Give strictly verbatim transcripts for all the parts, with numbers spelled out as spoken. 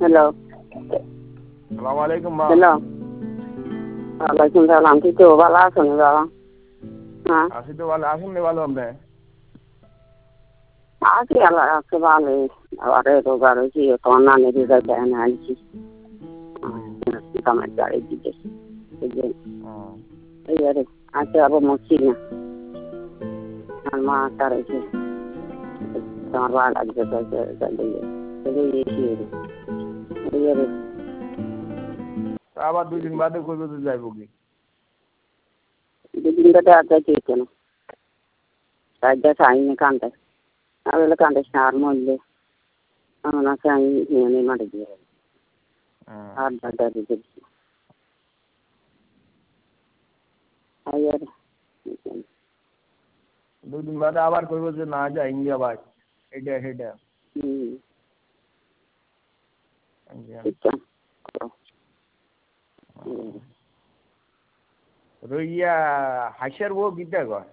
Hello. সালাম আলাইকুম মা। হ্যালো। ওয়ালাইকুম সালাম। কি তো ভালো আছেন বাবা? হ্যাঁ। আছি তো ভালো, আসেন ভালো আপনি? আছি আল্লাহ আছে ভালো। আবার রোগা রয়েছি তোমার নানি রোগা দেন আনছি। আমার গাড়ি দিতে এই আরে আছে আবার মরছি না। আমার মা তার এসে তোমার ভালো লাগছে আবার দুই দিন বাদে কইবে তো যাইব কি? দুদিন বাদে আর যাইতে কেন রাজ্যা চাইনি কান্দে আবার কান্দে সার মরলে আমার আছে আমি নিয়ে মাঠে দিয়ে আর দাদা দিতে দুদিন বাদে আবার কইব যে না যা ইন্ডিয়া ভাই এটা সেটা রইয়া হাসের বউ বিদ্যা কয়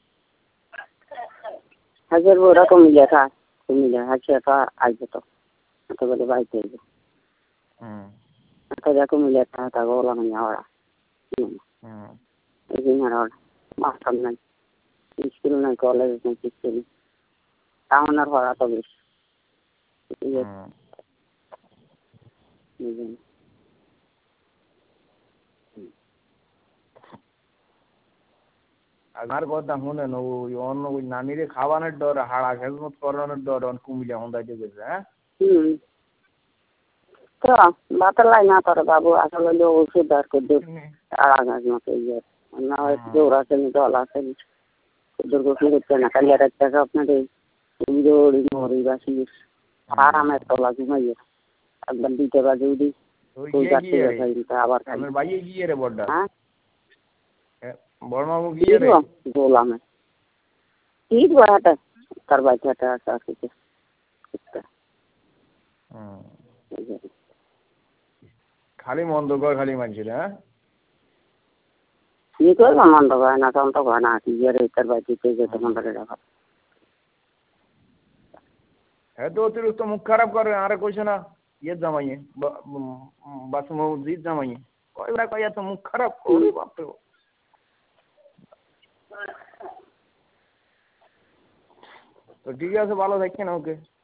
হাজার বউরা কমিলে খা কমিলে হাসিয়া খা আসবে তো এত বলে বাড়িতে আসবে একটা যা কমিলে তা গোলা মানে ওরা এই দিন আর মাস্টার নাই স্কুল নাই কলেজ নাই কিছু নেই তেমন আর হওয়া তো বেশ আমার কথা শুনেন ওই অন্য ওই নানিরে খাওয়ানোর ডর হাড়া খেজমত করানোর ডর কুমিলে হন্দাইতে গেছে হ্যাঁ তো বাতালাই না তোর বাবু আসলে ওষুধ আর করে আড়া গাছ মতো ইয়ে না হয় জোর আসেনি দল আসেনি দুর্ঘটনা করছে না কালি আর একটা আপনাদের দৌড়ি মরি বাসি আরামের তলা ঘুমাইয়ে একবার দিতে বাজে উঠি আবার বাইয়ে গিয়ে রে বড়টা হ্যাঁ বড়মামু গিয়ে রে গোলামে ঠিক বাটা তার বাচ্চাটা আছে আসছে খালি মন্দ কর খালি মানছিল হ্যাঁ কি করবো মন্দ করে না তখন তো করে না কি আর তার বাচ্চাতে যেতে মন্দ করে রাখা হ্যাঁ তো অতিরিক্ত মুখ খারাপ করে আরে কইছে না ইয়ে জামাইয়ে বাসমু জিত জামাইয়ে কয়বার কই এত মুখ খারাপ করে বাপরে তো ঠিক আছে ভালো থাকেন ওকে